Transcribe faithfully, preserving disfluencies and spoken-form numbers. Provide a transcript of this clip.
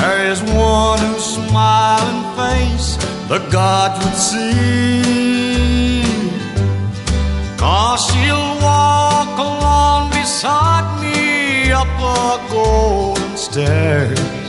there is one whose smiling face the gods would see. 'Cause she'll walk along beside me up a golden stair.